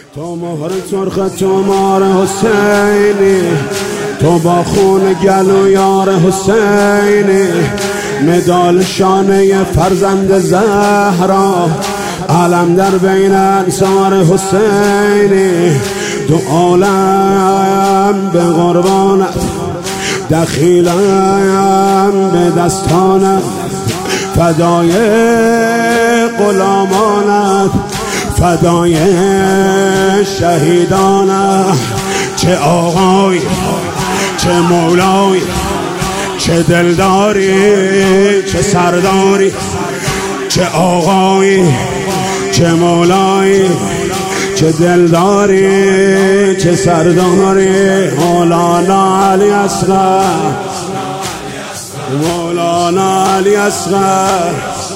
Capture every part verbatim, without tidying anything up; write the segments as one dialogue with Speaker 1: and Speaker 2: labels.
Speaker 1: تو مهر سرخ تو مار حسینی، تو با خون گلو یار حسینی، مدال شانه فرزند زهرا، علم در بین انصار حسینی. دو عالم به قربانت، دخیلم به دستانت، فدای غلامانت، فدای شهیدانت. چه آقای، چه مولای، چه دلداری، چه سرداری، چه آقای، چه مولای، چه دلداری، چه سرداری. مولانا علی اصغر، مولانا علی اصغر،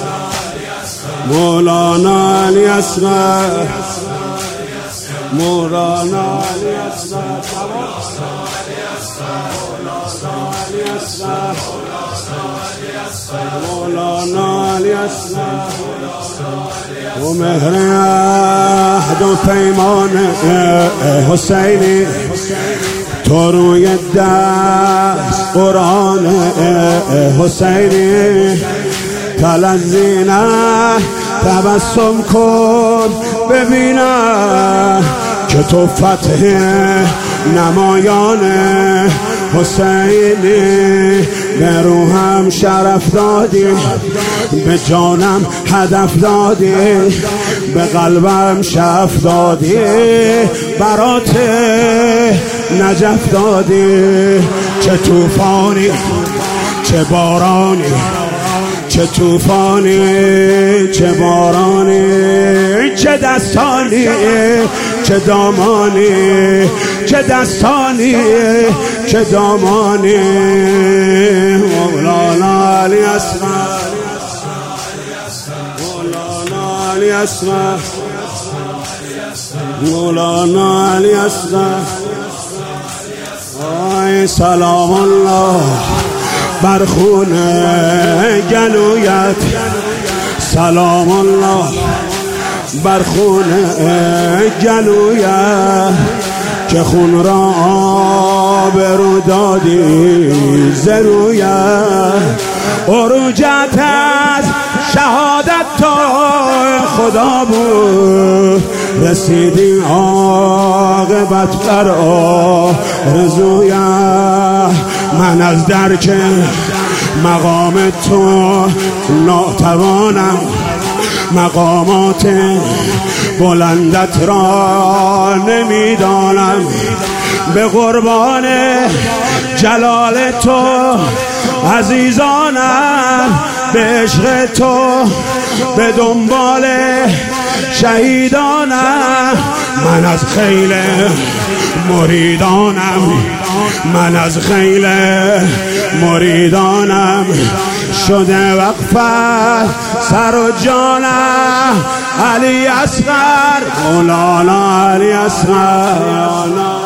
Speaker 1: مولانا علی اصغر، مولانا علی اصغر، مولانا علی اصغر. و مهر عهد و پیمان حسینی، تو روی دست قرآن حسینی. تلذینه تبسم کن ببینم که تو فتح نمایان حسینی. به روحم شرف دادی، به جانم هدف دادی، به قلبم شف دادی، برات نجف دادی. چه توفانی، چه بارانی، چه توفانی، چه بارانی، چه دستانی، چه دامانی، چه دستانی، چه دامانی. مولانا علی اصغر، مولانا علی اصغر، مولانا علی اصغر. آی سلام الله بر خون گلویت، سلام الله بر خون گلویت، که خون را آبرو دادی زرویت. عروجت از شهادت تا خدا بود، رسیدی عاقبت بر آرزویت. من از درک مقام تو ناتوانم، مقامات بلندت را نمیدانم. به قربان جلال تو عزیزانم، به عشق تو به دنبال شهیدانم. من از خیل مریدانم، من از خیل مریدانم، شده وقفت سر و جانم. علی اصغر، مولانا علی اصغر.